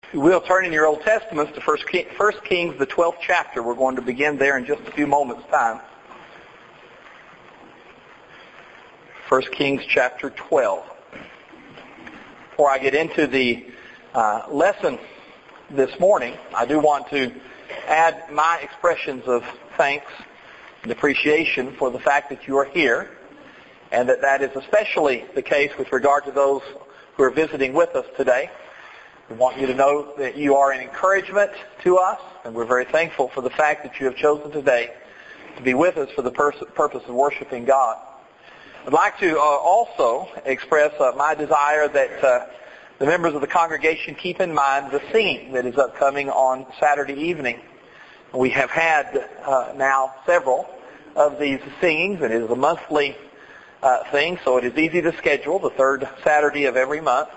We'll turn in your Old Testaments to 1 Kings, the 12th chapter. We're going to begin there in just a few moments' time. 1 Kings chapter 12. Before I get into the lesson this morning, I do want to add my expressions of thanks and appreciation for the fact that you are here, and that is especially the case with regard to those who are visiting with us today. We want you to know that you are an encouragement to us, and we're very thankful for the fact that you have chosen today to be with us for the purpose of worshiping God. I'd like to also express my desire that the members of the congregation keep in mind the singing that is upcoming on Saturday evening. We have had now several of these singings, and it is a monthly thing, so it is easy to schedule, the third Saturday of every month.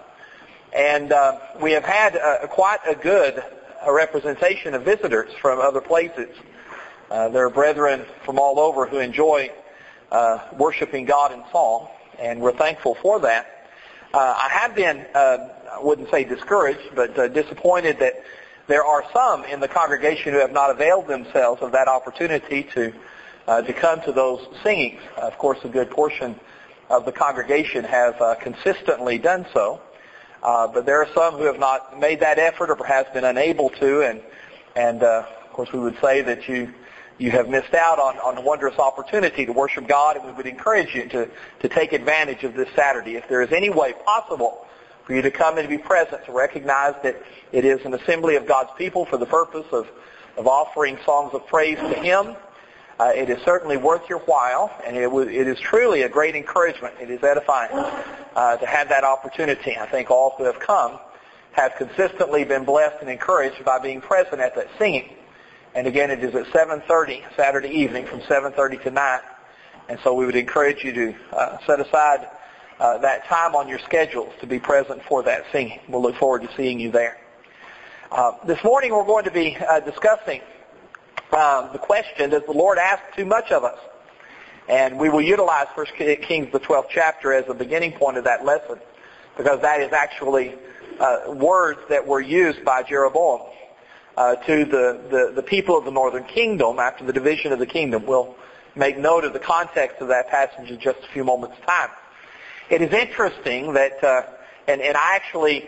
And we have had quite a good representation of visitors from other places. There are brethren from all over who enjoy worshiping God in song, and we're thankful for that. I have been, I wouldn't say discouraged, but disappointed that there are some in the congregation who have not availed themselves of that opportunity to come to those singings. Of course, a good portion of the congregation have consistently done so. But there are some who have not made that effort or perhaps been unable to, and of course we would say that you have missed out on a wondrous opportunity to worship God, and we would encourage you to take advantage of this Saturday. If there is any way possible for you to come and be present, to recognize that it is an assembly of God's people for the purpose of offering songs of praise to Him, it is certainly worth your while, and it is truly a great encouragement. It is edifying to have that opportunity. I think all who have come have consistently been blessed and encouraged by being present at that singing. And again, it is at 7:30 Saturday evening, from 7:30 to 9. And so we would encourage you to set aside that time on your schedules to be present for that singing. We'll look forward to seeing you there. This morning we're going to be discussing the question, does the Lord ask too much of us? And we will utilize 1 Kings, the 12th chapter, as a beginning point of that lesson, because that is actually words that were used by Jeroboam to the people of the northern kingdom after the division of the kingdom. We'll make note of the context of that passage in just a few moments' time. It is interesting that, and I actually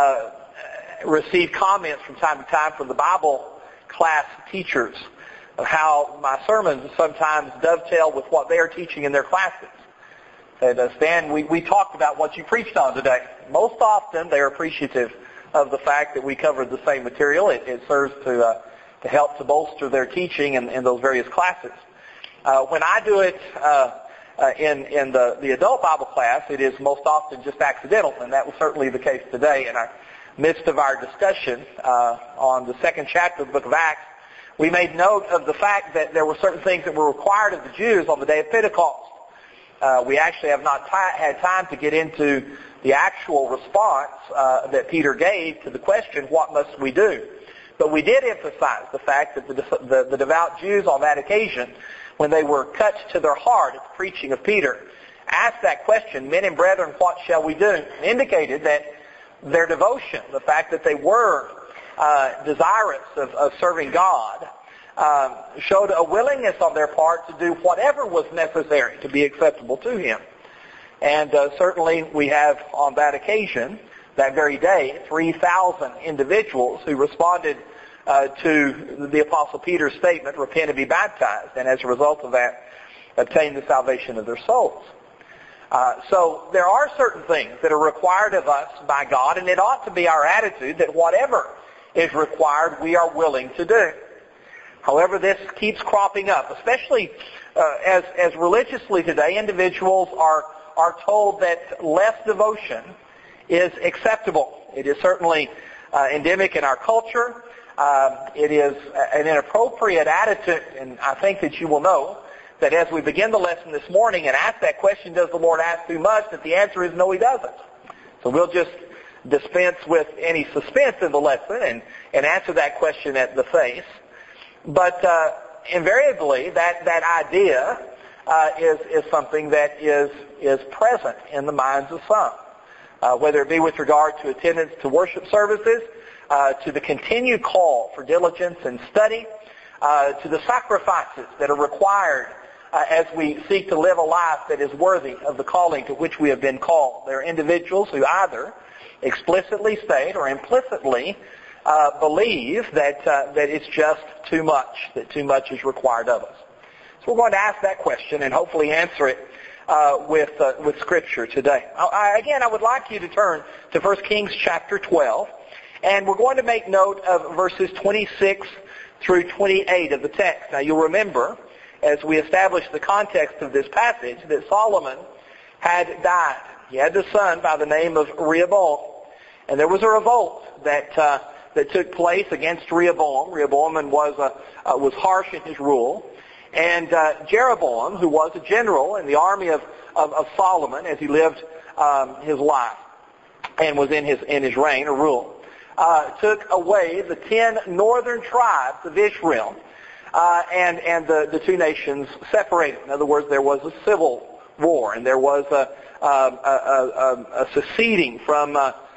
receive comments from time to time from the Bible class teachers of how my sermons sometimes dovetail with what they are teaching in their classes. And Stan, we talked about what you preached on today. Most often they are appreciative of the fact that we covered the same material. It serves to help to bolster their teaching in those various classes. When I do it in the adult Bible class, it is most often just accidental, and that was certainly the case today. In our midst of our discussion on the second chapter of the book of Acts, we made note of the fact that there were certain things that were required of the Jews on the day of Pentecost. We actually have not had time to get into the actual response that Peter gave to the question, what must we do? But we did emphasize the fact that the devout Jews on that occasion, when they were cut to their heart at the preaching of Peter, asked that question, men and brethren, what shall we do? And indicated that their devotion, the fact that they were desirous of serving God, showed a willingness on their part to do whatever was necessary to be acceptable to Him. And certainly we have on that occasion, that very day, 3,000 individuals who responded to the Apostle Peter's statement, repent and be baptized, and as a result of that, obtained the salvation of their souls. So there are certain things that are required of us by God, and it ought to be our attitude that whatever is required, we are willing to do. However, this keeps cropping up, especially as religiously today, individuals are told that less devotion is acceptable. It is certainly endemic in our culture. It is an inappropriate attitude, and I think that you will know that as we begin the lesson this morning and ask that question, does the Lord ask too much, that the answer is no, He doesn't. So we'll just dispense with any suspense in the lesson and answer that question at the face. But invariably, that idea is something that is present in the minds of some. whether it be with regard to attendance to worship services, to the continued call for diligence and study, to the sacrifices that are required as we seek to live a life that is worthy of the calling to which we have been called. There are individuals who either explicitly state or implicitly believe that it's just too much, that too much is required of us. So we're going to ask that question and hopefully answer it with Scripture today. Again, I would like you to turn to 1 Kings chapter 12, and we're going to make note of verses 26 through 28 of the text. Now you'll remember, as we established the context of this passage, that Solomon had died. He had a son by the name of Rehoboam. And there was a revolt that took place against Rehoboam. Rehoboam was harsh in his rule. And Jeroboam, who was a general in the army of Solomon as he lived his life and was in his reign or rule, took away the 10 northern tribes of Israel, and the two nations separated. In other words, there was a civil war, and there was a seceding from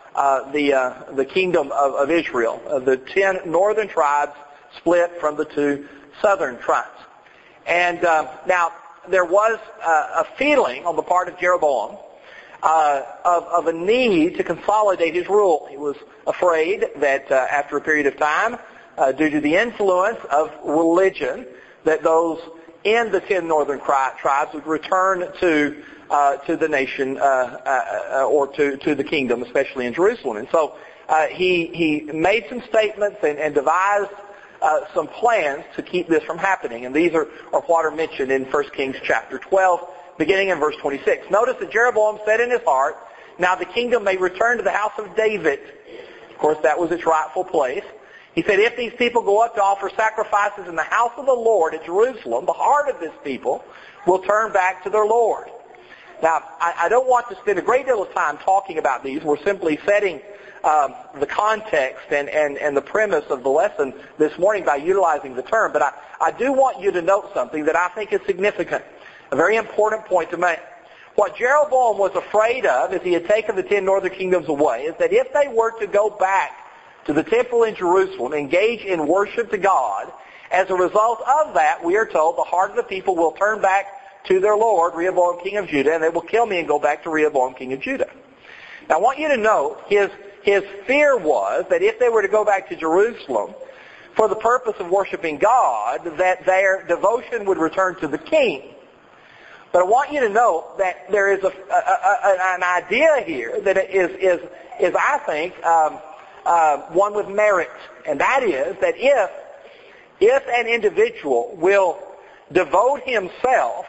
the kingdom of Israel. The 10 northern tribes split from the 2 southern tribes. And now there was a feeling on the part of Jeroboam of a need to consolidate his rule. He was afraid that after a period of time, due to the influence of religion, that those in the 10 northern tribes would return to the nation or to the kingdom, especially in Jerusalem. And so he made some statements and devised some plans to keep this from happening. And these are what are mentioned in 1 Kings chapter 12, beginning in verse 26. Notice that Jeroboam said in his heart, "Now the kingdom may return to the house of David." Of course, that was its rightful place. He said, "If these people go up to offer sacrifices in the house of the Lord at Jerusalem, the heart of this people will turn back to their Lord." Now, I don't want to spend a great deal of time talking about these. We're simply setting the context and the premise of the lesson this morning by utilizing the term. But I do want you to note something that I think is significant, a very important point to make. What Jeroboam was afraid of as he had taken the 10 northern kingdoms away is that if they were to go back to the temple in Jerusalem, engage in worship to God, as a result of that, we are told the heart of the people will turn back to their Lord, Rehoboam, king of Judah, and they will kill me and go back to Rehoboam, king of Judah. Now I want you to note, his fear was that if they were to go back to Jerusalem for the purpose of worshiping God, that their devotion would return to the king. But I want you to note that there is an idea here that is I think, one with merit. And that is that if an individual will devote himself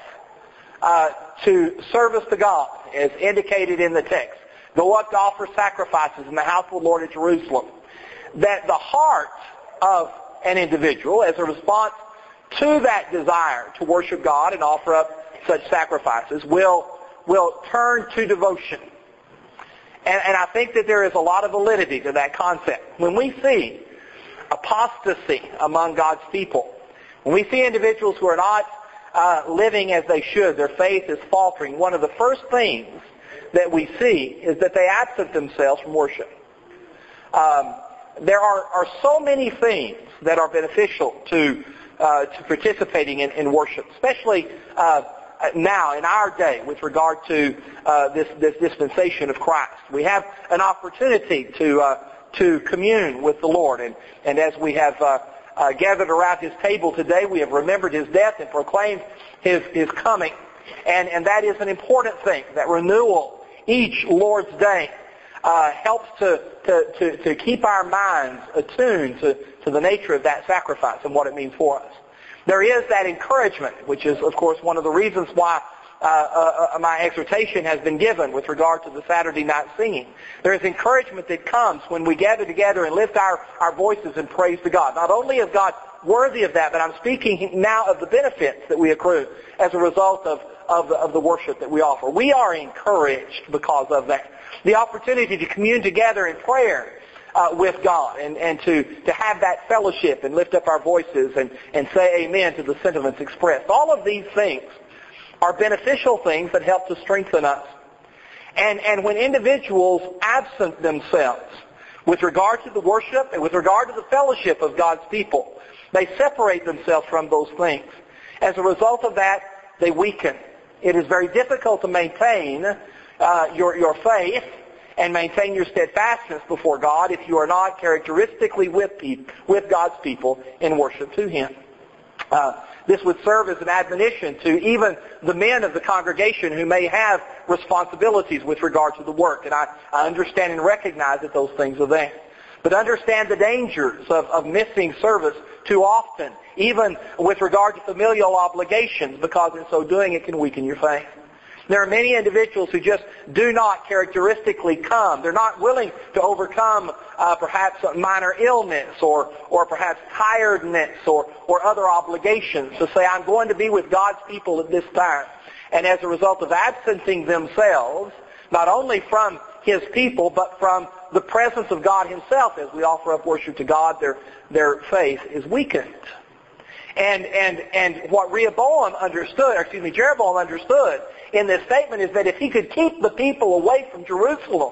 to service to God, as indicated in the text, go up to offer sacrifices in the house of the Lord at Jerusalem, that the heart of an individual, as a response to that desire to worship God and offer up such sacrifices, will turn to devotion. And I think that there is a lot of validity to that concept. When we see apostasy among God's people, when we see individuals who are not living as they should, their faith is faltering, one of the first things that we see is that they absent themselves from worship. There are so many things that are beneficial to participating in worship, especially now in our day with regard to this dispensation of Christ. We have an opportunity to commune with the Lord, and as we have gathered around His table today, we have remembered His death and proclaimed His coming, and that is an important thing. That renewal each Lord's Day helps to keep our minds attuned to the nature of that sacrifice and what it means for us. There is that encouragement, which is, of course, one of the reasons why my exhortation has been given with regard to the Saturday night singing. There is encouragement that comes when we gather together and lift our voices in praise to God. Not only is God worthy of that, but I'm speaking now of the benefits that we accrue as a result of the worship that we offer. We are encouraged because of that. The opportunity to commune together in prayer with God and to have that fellowship and lift up our voices and say amen to the sentiments expressed. All of these things are beneficial things that help to strengthen us. And when individuals absent themselves with regard to the worship and with regard to the fellowship of God's people, they separate themselves from those things. As a result of that, they weaken. It is very difficult to maintain your faith and maintain your steadfastness before God if you are not characteristically with God's people in worship to Him. This would serve as an admonition to even the men of the congregation who may have responsibilities with regard to the work. And I understand and recognize that those things are there. But understand the dangers of missing service too often, even with regard to familial obligations, because in so doing it can weaken your faith. There are many individuals who just do not characteristically come. They're not willing to overcome perhaps a minor illness or perhaps tiredness or other obligations to say, I'm going to be with God's people at this time. And as a result of absenting themselves, not only from His people, but from the presence of God Himself, as we offer up worship to God, their faith is weakened. And what Jeroboam understood in this statement is that if he could keep the people away from Jerusalem,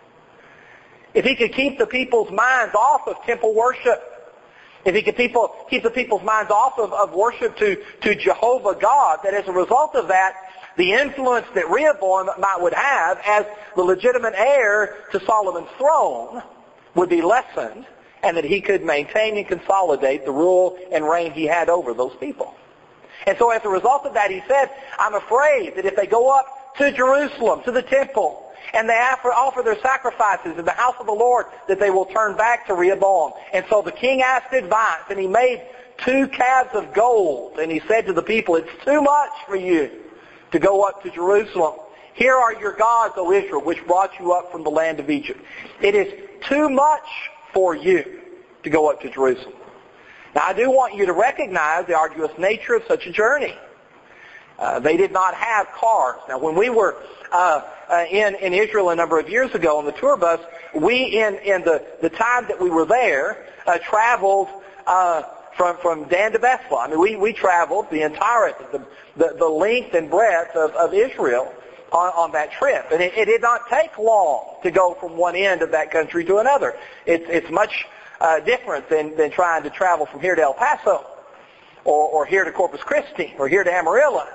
if he could keep the people's minds off of temple worship, if he could keep the people's minds off of worship to Jehovah God, that as a result of that, the influence that Rehoboam would have as the legitimate heir to Solomon's throne would be lessened, and that he could maintain and consolidate the rule and reign he had over those people. And so as a result of that, he said, I'm afraid that if they go up to Jerusalem, to the temple, and they offer their sacrifices in the house of the Lord, that they will turn back to Rehoboam. And so the king asked advice, and he made 2 calves of gold, and he said to the people, it's too much for you to go up to Jerusalem. Here are your gods, O Israel, which brought you up from the land of Egypt. It is too much for you to go up to Jerusalem. Now, I do want you to recognize the arduous nature of such a journey. They did not have cars. Now, when we were in Israel a number of years ago on the tour bus, we, in the time that we were there, traveled from Dan to Bethel. I mean, we traveled the entirety, the length and breadth of Israel on that trip. And it did not take long to go from one end of that country to another. It's much different than trying to travel from here to El Paso or here to Corpus Christi or here to Amarillo.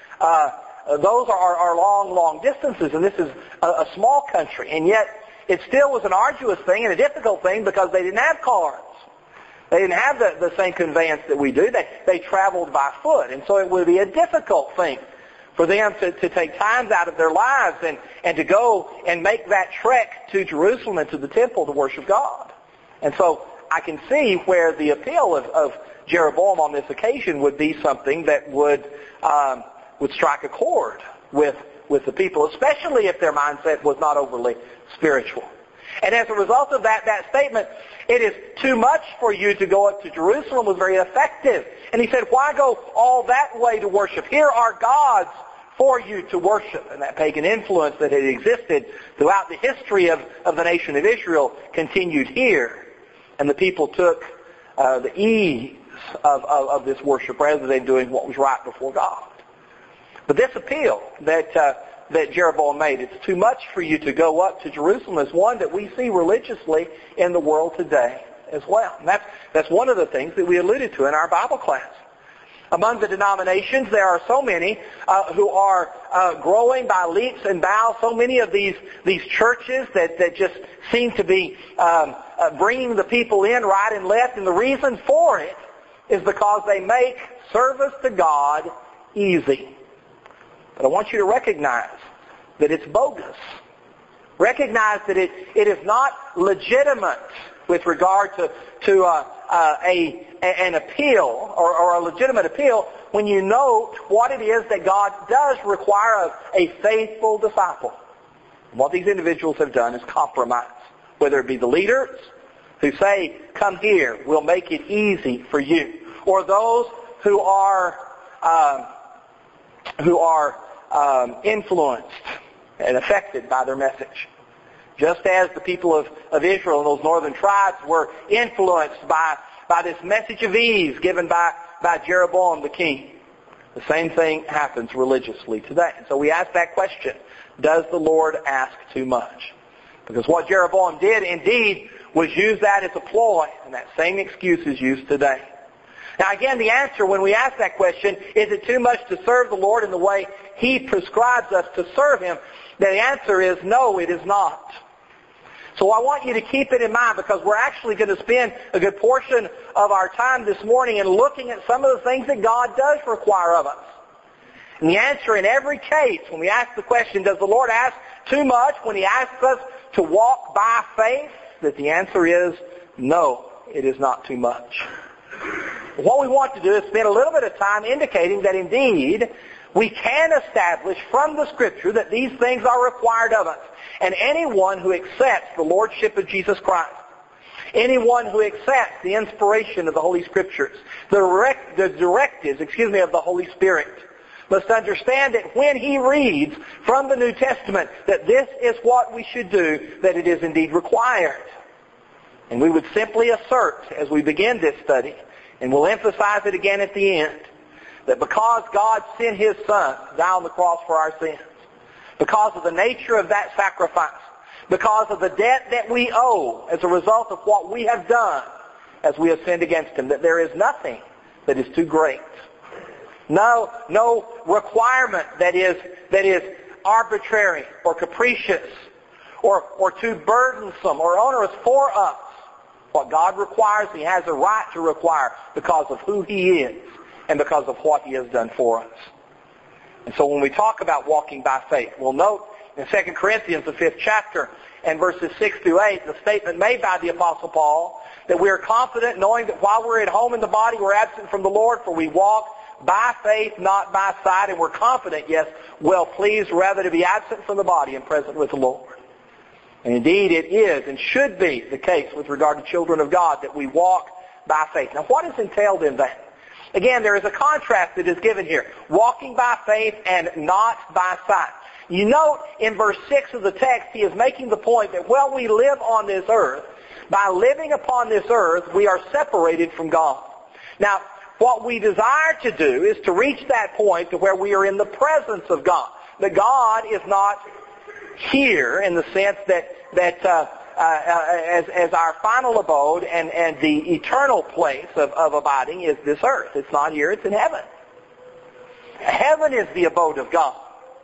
Those are long distances, and this is a small country. And yet it still was an arduous thing and a difficult thing because they didn't have cars. They didn't have the same conveyance that we do. They traveled by foot. And so it would be a difficult thing for them to take times out of their lives and to go and make that trek to Jerusalem and to the temple to worship God. And so I can see where the appeal of Jeroboam on this occasion would be something that would strike a chord with the people, especially if their mindset was not overly spiritual. And as a result of that statement, it is too much for you to go up to Jerusalem, was very effective. And he said, why go all that way to worship? Here are gods for you to worship. And that pagan influence that had existed throughout the history of the nation of Israel continued here. And the people took the ease of this worship rather than doing what was right before God. But this appeal that Jeroboam made, it's too much for you to go up to Jerusalem, is one that we see religiously in the world today as well. And that's one of the things that we alluded to in our Bible class. Among the denominations, there are so many who are growing by leaps and bounds, so many of these churches that just seem to be bringing the people in right and left. And the reason for it is because they make service to God easy. But I want you to recognize that it's bogus. Recognize that it is not legitimate with regard to an appeal or a legitimate appeal when you note what it is that God does require of a faithful disciple. And what these individuals have done is compromise. Whether it be the leaders who say, come here, we'll make it easy for you. Or those who are influenced and affected by their message. Just as the people of Israel and those northern tribes were influenced by this message of ease given by Jeroboam the king. The same thing happens religiously today. And so we ask that question. does the Lord ask too much? Because what Jeroboam did indeed was use that as a ploy, and that same excuse is used today. Now again, the answer when we ask that question, is it too much to serve the Lord in the way He prescribes us to serve Him? The answer is no, it is not. So I want you to keep it in mind, because we're actually going to spend a good portion of our time this morning in looking at some of the things that God does require of us. And the answer in every case, when we ask the question, does the Lord ask too much when He asks us to walk by faith? That the answer is no, it is not too much. What we want to do is spend a little bit of time indicating that indeed we can establish from the Scripture that these things are required of us. And anyone who accepts the Lordship of Jesus Christ, anyone who accepts the inspiration of the Holy Scriptures, the directives of the Holy Spirit, must understand that when he reads from the New Testament that this is what we should do, that it is indeed required. And we would simply assert as we begin this study, and we'll emphasize it again at the end, that because God sent His Son to die on the cross for our sins, because of the nature of that sacrifice, because of the debt that we owe as a result of what we have done as we have sinned against Him, that there is nothing that is too great. No requirement that is arbitrary or capricious or too burdensome or onerous for us. What God requires, He has a right to require because of who He is and because of what He has done for us. And so when we talk about walking by faith, we'll note in 2 Corinthians, the 5th chapter, and verses 6 through 8, the statement made by the Apostle Paul that we are confident knowing that while we're at home in the body, we're absent from the Lord, for we walk by faith, not by sight, and we're confident, yes, well pleased rather to be absent from the body and present with the Lord. And indeed it is and should be the case with regard to children of God that we walk by faith. Now what is entailed in that? Again, there is a contrast that is given here. Walking by faith and not by sight. You note in verse 6 of the text, he is making the point that while we live on this earth, by living upon this earth, we are separated from God. Now, what we desire to do is to reach that point to where we are in the presence of God. That God is not here in the sense that as our final abode and the eternal place of abiding is this earth. It's not here, it's in heaven. Heaven is the abode of God.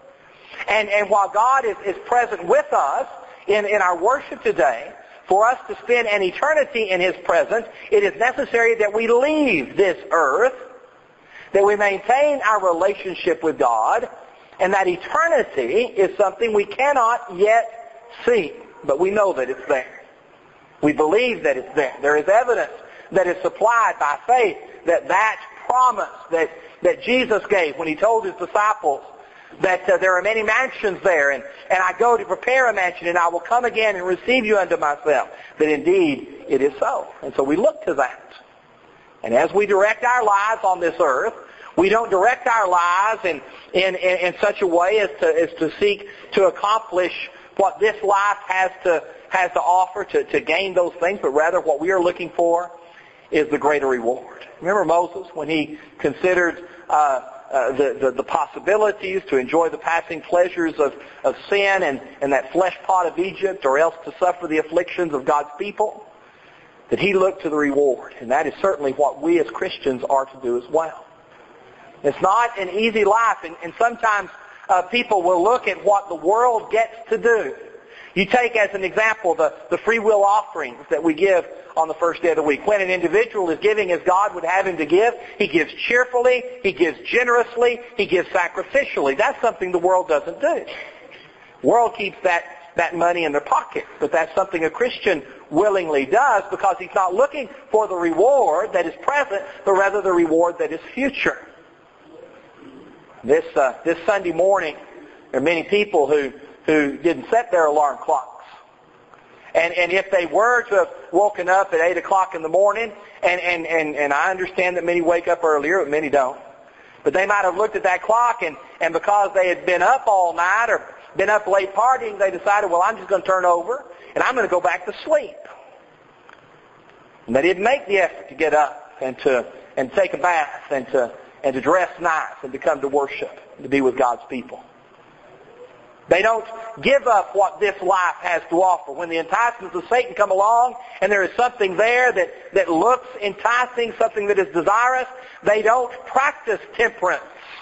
And while God is present with us in our worship today, for us to spend an eternity in His presence, it is necessary that we leave this earth, that we maintain our relationship with God, and that eternity is something we cannot yet see, but we know that it's there. We believe that it's there. There is evidence that is supplied by faith that promise that Jesus gave when He told His disciples that there are many mansions there, and I go to prepare a mansion, and I will come again and receive you unto myself, that indeed it is so. And so we look to that. And as we direct our lives on this earth, we don't direct our lives in such a way as to seek to accomplish what this life has to offer to gain those things, but rather what we are looking for is the greater reward. Remember Moses when he considered the possibilities to enjoy the passing pleasures of sin and that flesh pot of Egypt, or else to suffer the afflictions of God's people, that he looked to the reward. And that is certainly what we as Christians are to do as well. It's not an easy life, and sometimes people will look at what the world gets to do. You take as an example the free will offerings that we give on the first day of the week. When an individual is giving as God would have him to give, he gives cheerfully, he gives generously, he gives sacrificially. That's something the world doesn't do. The world keeps that money in their pocket, but that's something a Christian willingly does because he's not looking for the reward that is present, but rather the reward that is future. This Sunday morning, there are many people who didn't set their alarm clocks. And if they were to have woken up at 8 o'clock in the morning, and I understand that many wake up earlier, but many don't. But they might have looked at that clock, and because they had been up all night or been up late partying, they decided, well, I'm just going to turn over, and I'm going to go back to sleep. And they didn't make the effort to get up and take a bath and to dress nice and to come to worship, to be with God's people. They don't give up what this life has to offer. When the enticements of Satan come along and there is something there that looks enticing, something that is desirous, they don't practice temperance.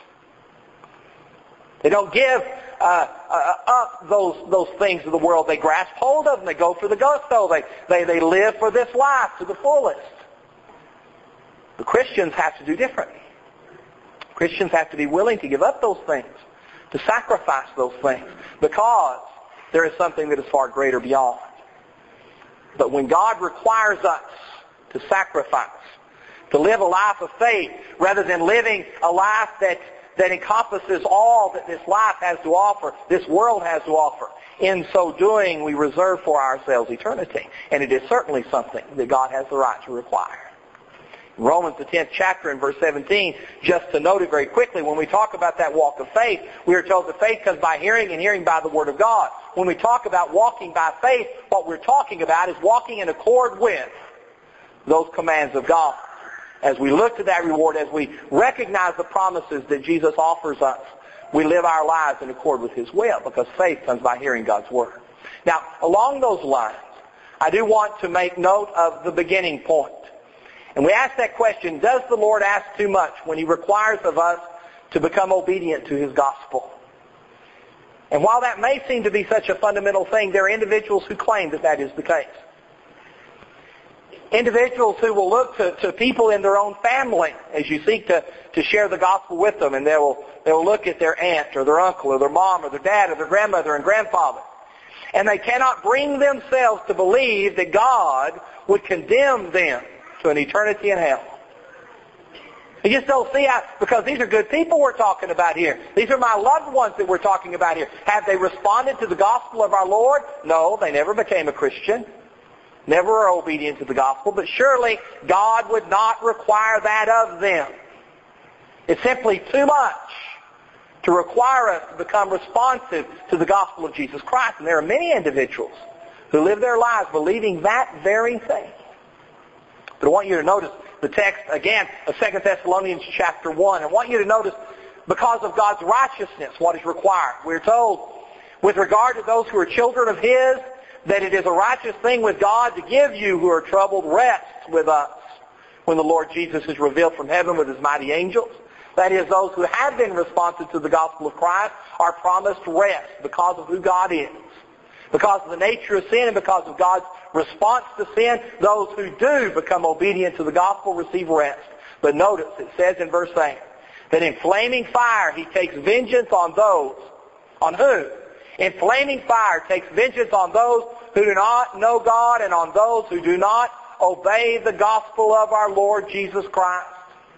They don't give up those things of the world. They grasp hold of them. They go for the gusto. They live for this life to the fullest. The Christians have to do different. Christians have to be willing to give up those things, to sacrifice those things, because there is something that is far greater beyond. But when God requires us to sacrifice, to live a life of faith, rather than living a life that encompasses all that this life has to offer, this world has to offer, in so doing we reserve for ourselves eternity. And it is certainly something that God has the right to require. In Romans the 10th chapter in verse 17, just to note it very quickly, when we talk about that walk of faith, we are told that faith comes by hearing and hearing by the Word of God. When we talk about walking by faith, what we're talking about is walking in accord with those commands of God. As we look to that reward, as we recognize the promises that Jesus offers us, we live our lives in accord with His will, because faith comes by hearing God's Word. Now, along those lines, I do want to make note of the beginning point. And we ask that question, does the Lord ask too much when He requires of us to become obedient to His gospel? And while that may seem to be such a fundamental thing, there are individuals who claim that that is the case. Individuals who will look to people in their own family as you seek to share the gospel with them, and they will look at their aunt or their uncle or their mom or their dad or their grandmother and grandfather. And they cannot bring themselves to believe that God would condemn them to an eternity in hell. You just don't see how, because these are good people we're talking about here. These are my loved ones that we're talking about here. Have they responded to the gospel of our Lord? No, they never became a Christian. Never are obedient to the gospel, but surely God would not require that of them. It's simply too much to require us to become responsive to the gospel of Jesus Christ. And there are many individuals who live their lives believing that very thing. But I want you to notice the text, again, of 2 Thessalonians chapter 1. I want you to notice, because of God's righteousness, what is required. We're told, with regard to those who are children of His, that it is a righteous thing with God to give you who are troubled rest with us when the Lord Jesus is revealed from heaven with His mighty angels. That is, those who have been responsive to the gospel of Christ are promised rest because of who God is. Because of the nature of sin and because of God's response to sin, those who do become obedient to the gospel receive rest. But notice, it says in verse 8, that in flaming fire He takes vengeance on those. On who? In flaming fire takes vengeance on those who do not know God and on those who do not obey the gospel of our Lord Jesus Christ.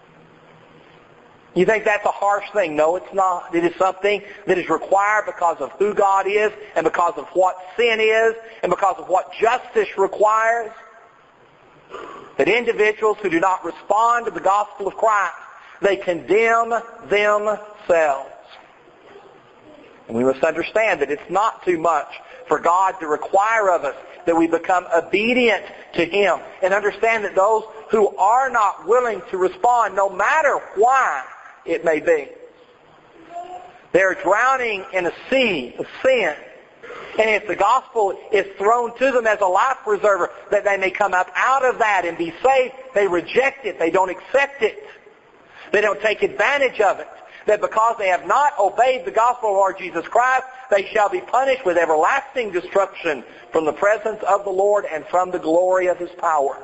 You think that's a harsh thing? No, it's not. It is something that is required because of who God is and because of what sin is and because of what justice requires. That individuals who do not respond to the gospel of Christ, they condemn themselves. And we must understand that it's not too much for God to require of us that we become obedient to Him. And understand that those who are not willing to respond, no matter why it may be, they're drowning in a sea of sin. And if the gospel is thrown to them as a life preserver, that they may come up out of that and be saved, they reject it. They don't accept it. They don't take advantage of it. That because they have not obeyed the gospel of our Lord Jesus Christ, they shall be punished with everlasting destruction from the presence of the Lord and from the glory of His power.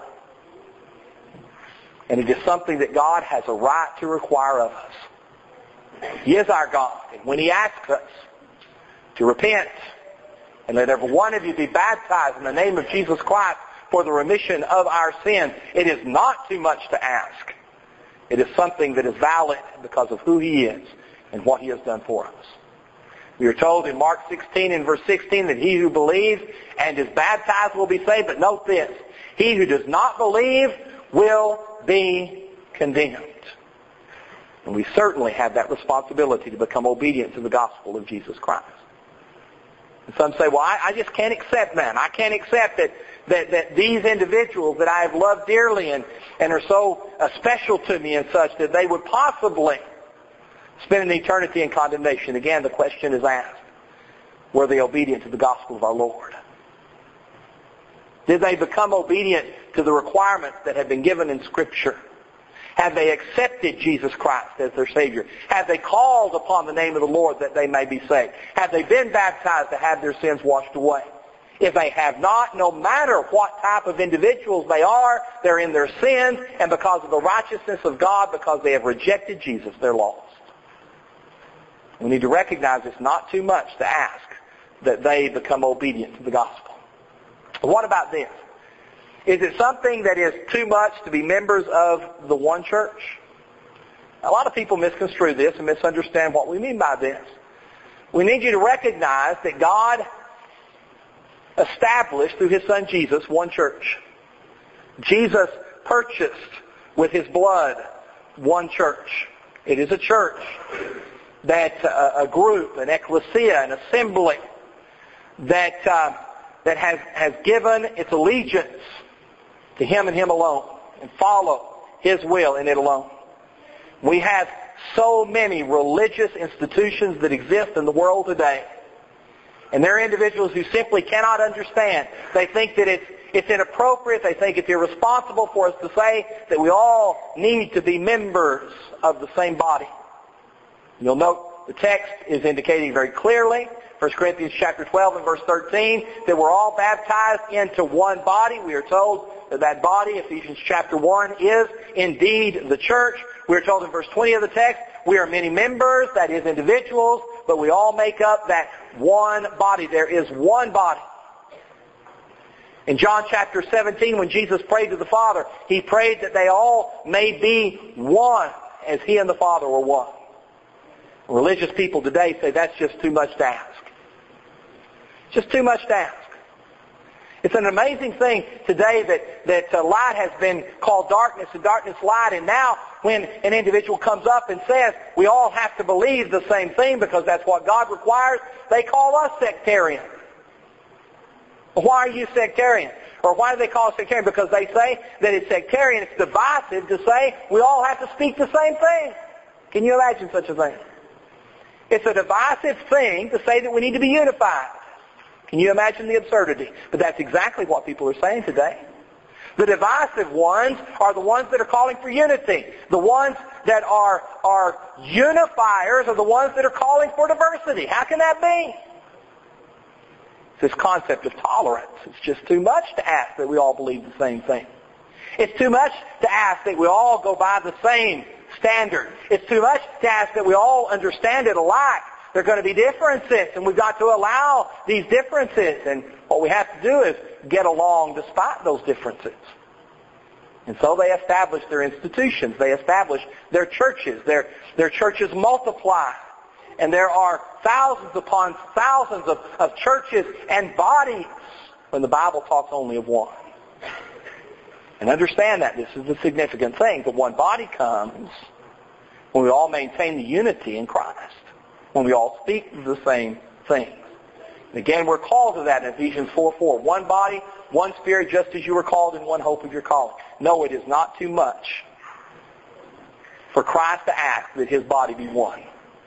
And it is something that God has a right to require of us. He is our God. And when He asks us to repent and let every one of you be baptized in the name of Jesus Christ for the remission of our sins, it is not too much to ask. It is something that is valid because of who He is and what He has done for us. We are told in Mark 16 and verse 16 that he who believes and is baptized will be saved. But note this, he who does not believe will be condemned. And we certainly have that responsibility to become obedient to the gospel of Jesus Christ. And some say, well, I just can't accept that. I can't accept that these individuals that I have loved dearly and are so special to me and such, that they would possibly spend an eternity in condemnation. Again, the question is asked, were they obedient to the gospel of our Lord? Did they become obedient to the requirements that have been given in Scripture? Have they accepted Jesus Christ as their Savior? Have they called upon the name of the Lord that they may be saved? Have they been baptized to have their sins washed away? If they have not, no matter what type of individuals they are, they're in their sins, and because of the righteousness of God, because they have rejected Jesus, they're lost. We need to recognize it's not too much to ask that they become obedient to the gospel. What about this? Is it something that is too much to be members of the one church? A lot of people misconstrue this and misunderstand what we mean by this. We need you to recognize that God established through His Son Jesus one church. Jesus purchased with His blood one church. It is a church that a group, an ecclesia, an assembly that has given its allegiance to Him and Him alone, and follow His will in it alone. We have so many religious institutions that exist in the world today. And there are individuals who simply cannot understand. They think that it's inappropriate. They think it's irresponsible for us to say that we all need to be members of the same body. You'll note the text is indicating very clearly, 1 Corinthians chapter 12 and verse 13, that we're all baptized into one body. We are told that body, Ephesians chapter 1, is indeed the church. We are told in verse 20 of the text, we are many members, that is individuals, but we all make up that one body. There is one body. In John chapter 17, when Jesus prayed to the Father, He prayed that they all may be one, as He and the Father were one. Religious people today say that's just too much to ask. Just too much to ask. It's an amazing thing today that light has been called darkness and darkness light. And now when an individual comes up and says we all have to believe the same thing because that's what God requires, they call us sectarian. Why are you sectarian? Or why do they call us sectarian? Because they say that it's sectarian, it's divisive to say we all have to speak the same thing. Can you imagine such a thing? It's a divisive thing to say that we need to be unified. Can you imagine the absurdity? But that's exactly what people are saying today. The divisive ones are the ones that are calling for unity. The ones that are unifiers are the ones that are calling for diversity. How can that be? It's this concept of tolerance. It's just too much to ask that we all believe the same thing. It's too much to ask that we all go by the same standard. It's too much to ask that we all understand it alike. There are going to be differences, and we've got to allow these differences. And what we have to do is get along despite those differences. And so they establish their institutions. They establish their churches. Their churches multiply. And there are thousands upon thousands of churches and bodies when the Bible talks only of one. And understand that this is the significant thing. The one body comes when we all maintain the unity in Christ. When we all speak the same things. And again, we're called to that in Ephesians 4:4. One body, one spirit, just as you were called in one hope of your calling. No, it is not too much for Christ to ask that His body be one.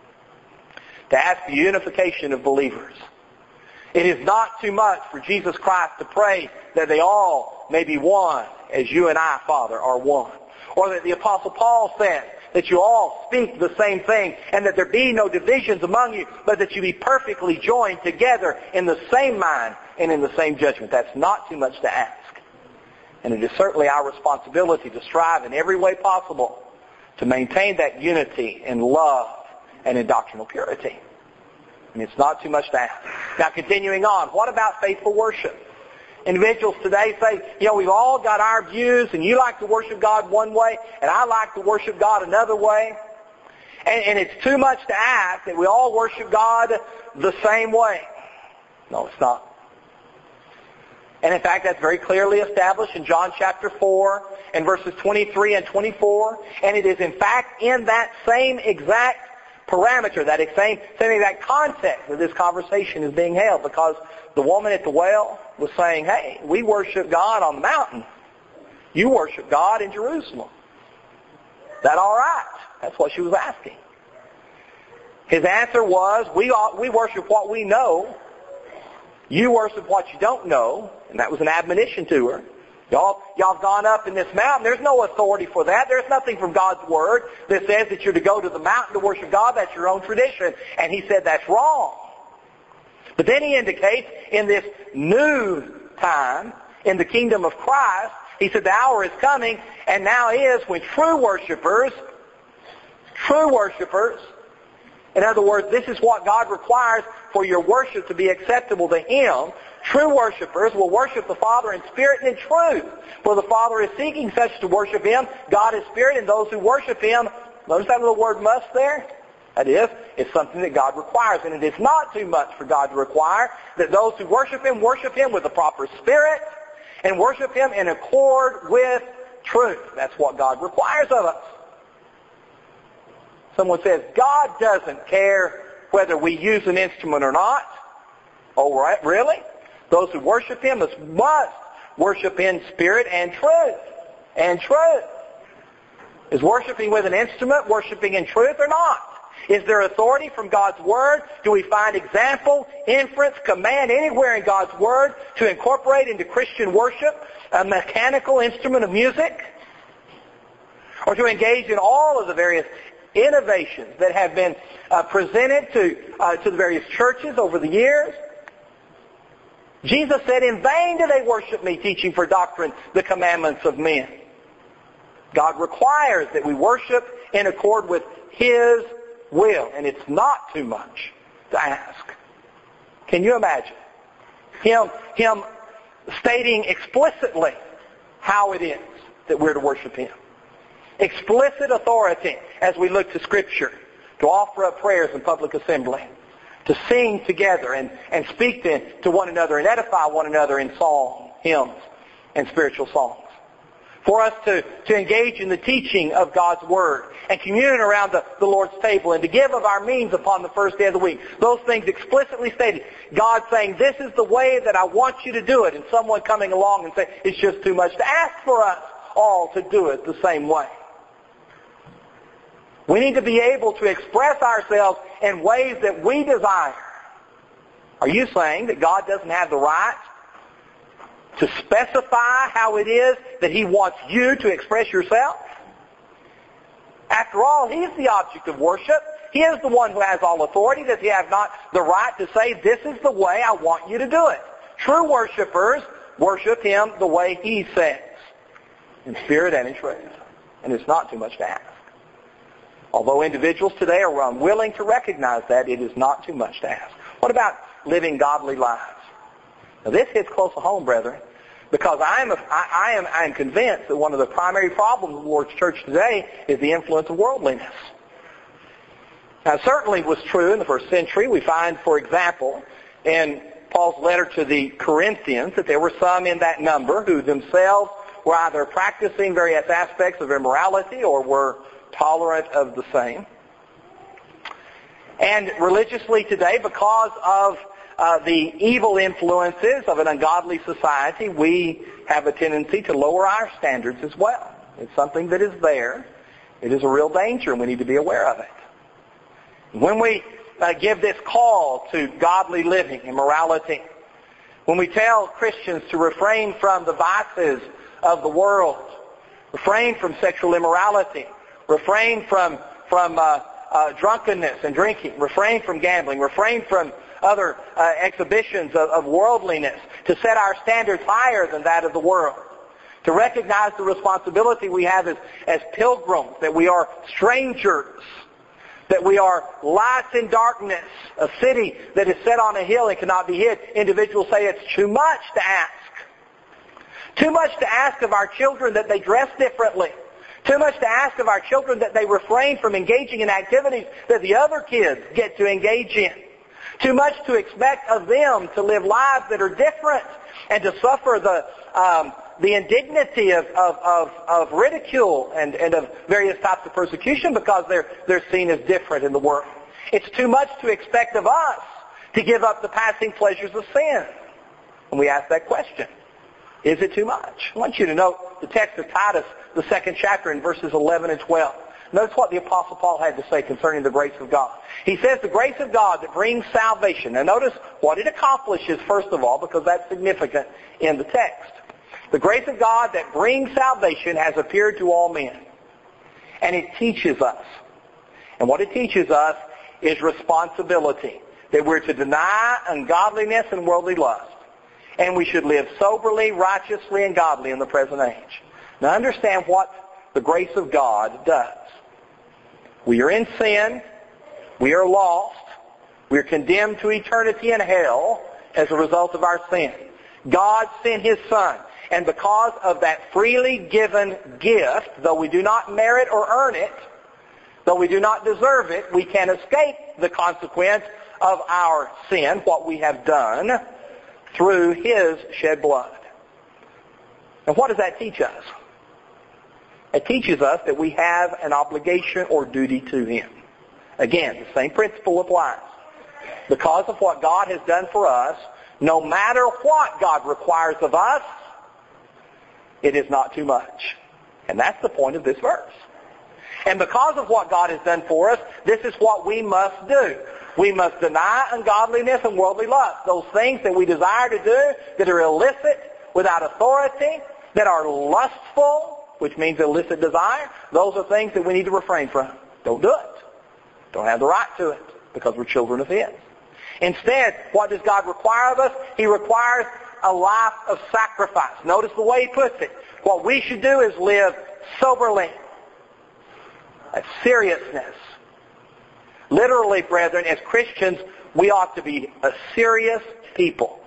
To ask the unification of believers. It is not too much for Jesus Christ to pray that they all may be one, as you and I, Father, are one. Or that the Apostle Paul said, that you all speak the same thing, and that there be no divisions among you, but that you be perfectly joined together in the same mind and in the same judgment. That's not too much to ask. And it is certainly our responsibility to strive in every way possible to maintain that unity in love and in doctrinal purity. And it's not too much to ask. Now, continuing on, what about faithful worship? Individuals today say, we've all got our views, and you like to worship God one way, and I like to worship God another way. And it's too much to ask that we all worship God the same way. No, it's not. And in fact, that's very clearly established in John chapter 4 and verses 23 and 24. And it is in fact in that same exact parameter, that same exact context that this conversation is being held, because the woman at the well was saying, hey, we worship God on the mountain. You worship God in Jerusalem. Is that all right? That's what she was asking. His answer was, we worship what we know, You worship what you don't know, and that was an admonition to her. Y'all have gone up in this mountain. There's no authority for that. There's nothing from God's Word that says that you're to go to the mountain to worship God. That's your own tradition. And he said that's wrong. But then he indicates in this new time, in the kingdom of Christ, he said the hour is coming, and now is when true worshipers, in other words, this is what God requires for your worship to be acceptable to Him. True worshipers will worship the Father in spirit and in truth. For the Father is seeking such to worship Him. God is spirit, and those who worship Him, notice that little word must there? That is, it's something that God requires. And it is not too much for God to require that those who worship Him with the proper spirit and worship Him in accord with truth. That's what God requires of us. Someone says, God doesn't care whether we use an instrument or not. Oh, right, really? Those who worship Him must worship in spirit and truth. And truth. Is worshiping with an instrument worshiping in truth or not? Is there authority from God's Word? Do we find example, inference, command anywhere in God's Word to incorporate into Christian worship a mechanical instrument of music? Or to engage in all of the various innovations that have been presented to the various churches over the years? Jesus said, in vain do they worship me, teaching for doctrine the commandments of men. God requires that we worship in accord with His will, and it's not too much to ask. Can you imagine Him stating explicitly how it is that we're to worship Him? Explicit authority as we look to Scripture, to offer up prayers in public assembly, to sing together and speak to one another and edify one another in song, hymns, and spiritual songs. For us to engage in the teaching of God's Word and commune around the Lord's table and to give of our means upon the first day of the week. Those things explicitly stated. God saying, this is the way that I want you to do it. And someone coming along and saying, it's just too much to ask for us all to do it the same way. We need to be able to express ourselves in ways that we desire. Are you saying that God doesn't have the right to specify how it is that He wants you to express yourself? After all, He's the object of worship. He is the one who has all authority. Does He have not the right to say, this is the way I want you to do it? True worshipers worship Him the way He says, in spirit and in truth. And it's not too much to ask. Although individuals today are unwilling to recognize that, it is not too much to ask. What about living godly lives? Now this hits close to home, brethren, because I am convinced that one of the primary problems of the Lord's church today is the influence of worldliness. Now it certainly was true in the first century. We find, for example, in Paul's letter to the Corinthians, that there were some in that number who themselves were either practicing various aspects of immorality or were tolerant of the same. And religiously today, because of the evil influences of an ungodly society, we have a tendency to lower our standards as well. It's something that is there. It is a real danger, and we need to be aware of it. When we give this call to godly living and morality, when we tell Christians to refrain from the vices of the world, refrain from sexual immorality, refrain from drunkenness and drinking, refrain from gambling, refrain from other exhibitions of worldliness, to set our standards higher than that of the world, to recognize the responsibility we have as pilgrims, that we are strangers, that we are lights in darkness, a city that is set on a hill and cannot be hid. Individuals say it's too much to ask. Too much to ask of our children that they dress differently. Too much to ask of our children that they refrain from engaging in activities that the other kids get to engage in. Too much to expect of them to live lives that are different and to suffer the indignity of ridicule and of various types of persecution because they're seen as different in the world. It's too much to expect of us to give up the passing pleasures of sin. And we ask that question. Is it too much? I want you to note the text of Titus, the 2nd chapter in verses 11 and 12. Notice what the Apostle Paul had to say concerning the grace of God. He says the grace of God that brings salvation. Now notice what it accomplishes, first of all, because that's significant in the text. The grace of God that brings salvation has appeared to all men. And it teaches us. And what it teaches us is responsibility. That we're to deny ungodliness and worldly lust. And we should live soberly, righteously, and godly in the present age. Now understand what the grace of God does. We are in sin. We are lost. We are condemned to eternity in hell as a result of our sin. God sent His Son. And because of that freely given gift, though we do not merit or earn it, though we do not deserve it, we can escape the consequence of our sin, what we have done, through His shed blood. And what does that teach us? It teaches us that we have an obligation or duty to Him. Again, the same principle applies. Because of what God has done for us, no matter what God requires of us, it is not too much. And that's the point of this verse. And because of what God has done for us, this is what we must do. We must deny ungodliness and worldly lust. Those things that we desire to do that are illicit, without authority, that are lustful, which means illicit desire, those are things that we need to refrain from. Don't do it. Don't have the right to it because we're children of His. Instead, what does God require of us? He requires a life of sacrifice. Notice the way He puts it. What we should do is live soberly. A seriousness. Literally, brethren, as Christians, we ought to be a serious people.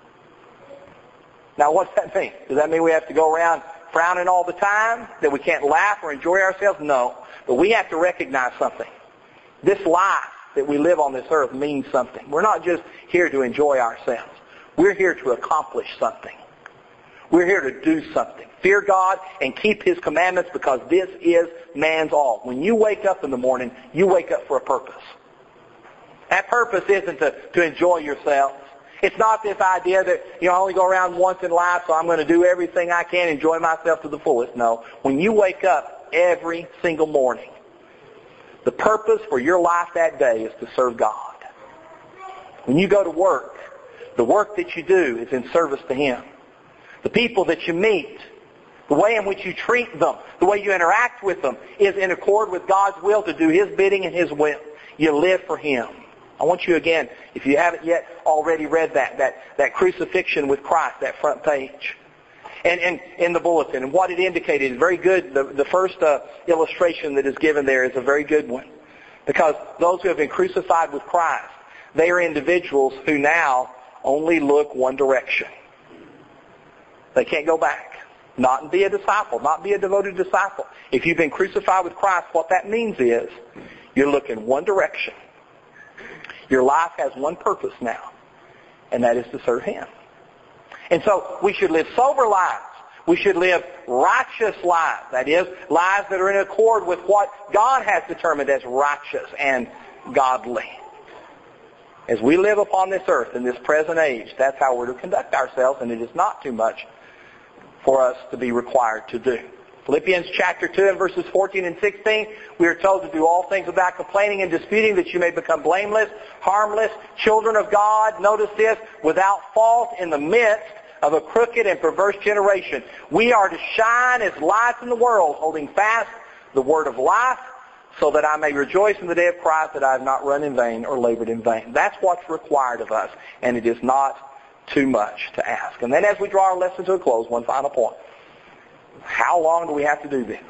Now, what's that mean? Does that mean we have to go around frowning all the time? That we can't laugh or enjoy ourselves? No. But we have to recognize something. This life that we live on this earth means something. We're not just here to enjoy ourselves. We're here to accomplish something. We're here to do something. Fear God and keep His commandments because this is man's all. When you wake up in the morning, you wake up for a purpose. That purpose isn't to enjoy yourself. It's not this idea that, I only go around once in life, so I'm going to do everything I can, enjoy myself to the fullest. No. When you wake up every single morning, the purpose for your life that day is to serve God. When you go to work, the work that you do is in service to Him. The people that you meet, the way in which you treat them, the way you interact with them is in accord with God's will to do His bidding and His will. You live for Him. I want you again, if you haven't yet already read that crucifixion with Christ, that front page. And in the bulletin, and what it indicated is very good. The first illustration that is given there is a very good one. Because those who have been crucified with Christ, they are individuals who now only look one direction. They can't go back. Not be a disciple, not be a devoted disciple. If you've been crucified with Christ, what that means is you're looking one direction. Your life has one purpose now, and that is to serve Him. And so we should live sober lives. We should live righteous lives. That is, lives that are in accord with what God has determined as righteous and godly. As we live upon this earth in this present age, that's how we're to conduct ourselves, and it is not too much for us to be required to do. Philippians chapter 2 and verses 14 and 16, we are told to do all things without complaining and disputing, that you may become blameless, harmless, children of God. Notice this, without fault in the midst of a crooked and perverse generation. We are to shine as lights in the world, holding fast the word of life, so that I may rejoice in the day of Christ, that I have not run in vain or labored in vain. That's what's required of us, and it is not too much to ask. And then as we draw our lesson to a close, one final point. How long do we have to do this?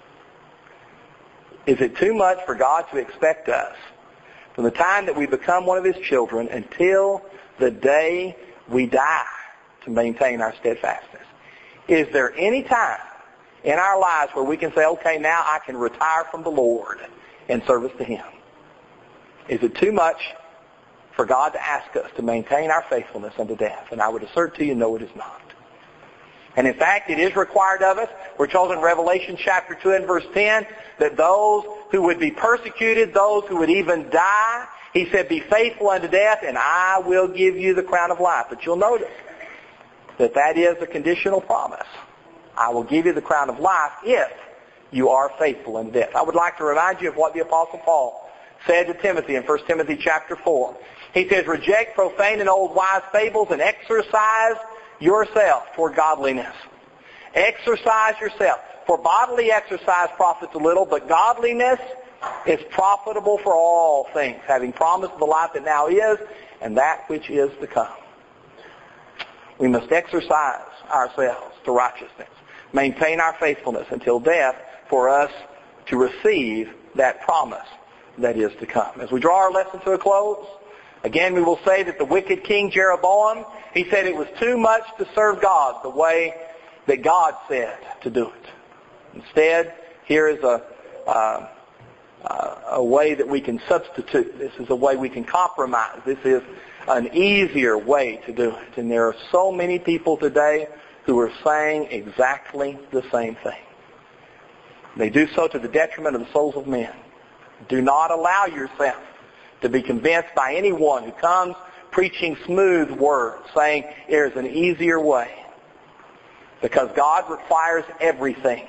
Is it too much for God to expect us from the time that we become one of His children until the day we die to maintain our steadfastness? Is there any time in our lives where we can say, okay, now I can retire from the Lord in service to Him? Is it too much for God to ask us to maintain our faithfulness unto death? And I would assert to you, no, it is not. And in fact, it is required of us. We're told in Revelation chapter 2 and verse 10 that those who would be persecuted, those who would even die, He said, be faithful unto death, and I will give you the crown of life. But you'll notice that that is a conditional promise. I will give you the crown of life if you are faithful in death. I would like to remind you of what the Apostle Paul said to Timothy in 1 Timothy chapter 4. He says, reject profane and old wise fables and exercise yourself toward godliness. Exercise yourself. For bodily exercise profits a little, but godliness is profitable for all things, having promised the life that now is and that which is to come. We must exercise ourselves to righteousness, maintain our faithfulness until death for us to receive that promise that is to come. As we draw our lesson to a close, again we will say that the wicked king Jeroboam, he said it was too much to serve God the way that God said to do it. Instead, here is a way that we can substitute. This is a way we can compromise. This is an easier way to do it. And there are so many people today who are saying exactly the same thing. They do so to the detriment of the souls of men. Do not allow yourself to be convinced by anyone who comes preaching smooth words, saying there's an easier way. Because God requires everything.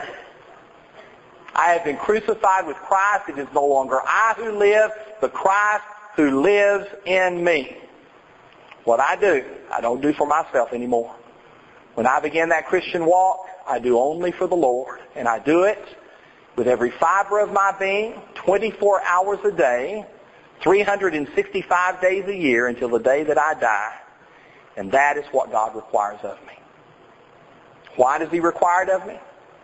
I have been crucified with Christ. It is no longer I who live, but Christ who lives in me. What I do, I don't do for myself anymore. When I began that Christian walk, I do only for the Lord. And I do it with every fiber of my being, 24 hours a day, 365 days a year until the day that I die. And that is what God requires of me. Why does He require it of me?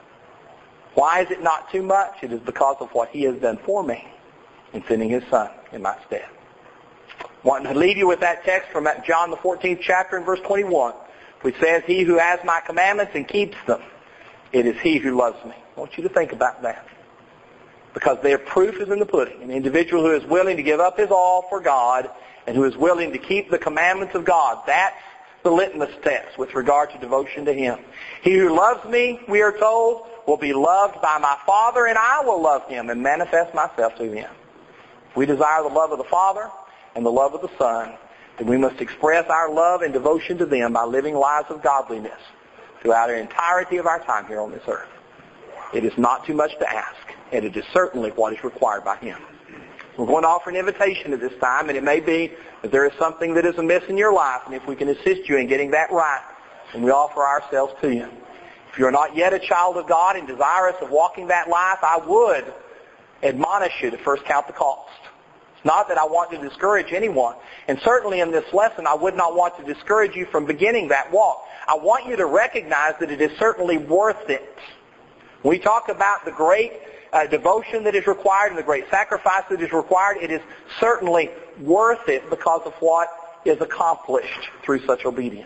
Why is it not too much? It is because of what He has done for me in sending His Son in my stead. I want to leave you with that text from John the 14th chapter and verse 21, which says, He who has my commandments and keeps them, it is he who loves me. I want you to think about that. Because their proof is in the pudding. An individual who is willing to give up his all for God and who is willing to keep the commandments of God, that's the litmus test with regard to devotion to Him. He who loves me, we are told, will be loved by my Father, and I will love him and manifest myself to him. If we desire the love of the Father and the love of the Son, then we must express our love and devotion to them by living lives of godliness throughout the entirety of our time here on this earth. It is not too much to ask, and it is certainly what is required by Him. We're going to offer an invitation at this time, and it may be that there is something that is amiss in your life, and if we can assist you in getting that right, then we offer ourselves to you. If you're not yet a child of God and desirous of walking that life, I would admonish you to first count the cost. It's not that I want to discourage anyone, and certainly in this lesson I would not want to discourage you from beginning that walk. I want you to recognize that it is certainly worth it. When we talk about the great devotion that is required and the great sacrifice that is required, it is certainly worth it because of what is accomplished through such obedience.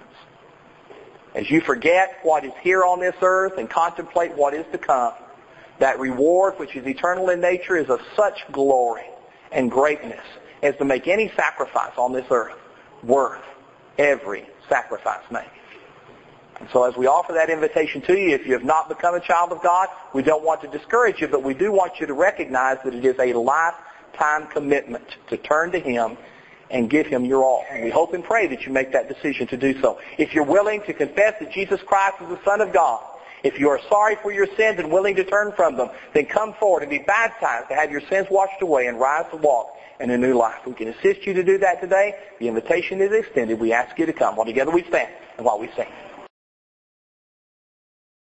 As you forget what is here on this earth and contemplate what is to come, that reward which is eternal in nature is of such glory and greatness as to make any sacrifice on this earth worth every sacrifice made. And so as we offer that invitation to you, if you have not become a child of God, we don't want to discourage you, but we do want you to recognize that it is a lifetime commitment to turn to Him and give Him your all. And we hope and pray that you make that decision to do so. If you're willing to confess that Jesus Christ is the Son of God, if you are sorry for your sins and willing to turn from them, then come forward and be baptized to have your sins washed away and rise to walk in a new life. We can assist you to do that today. The invitation is extended. We ask you to come. While together we stand and while we sing.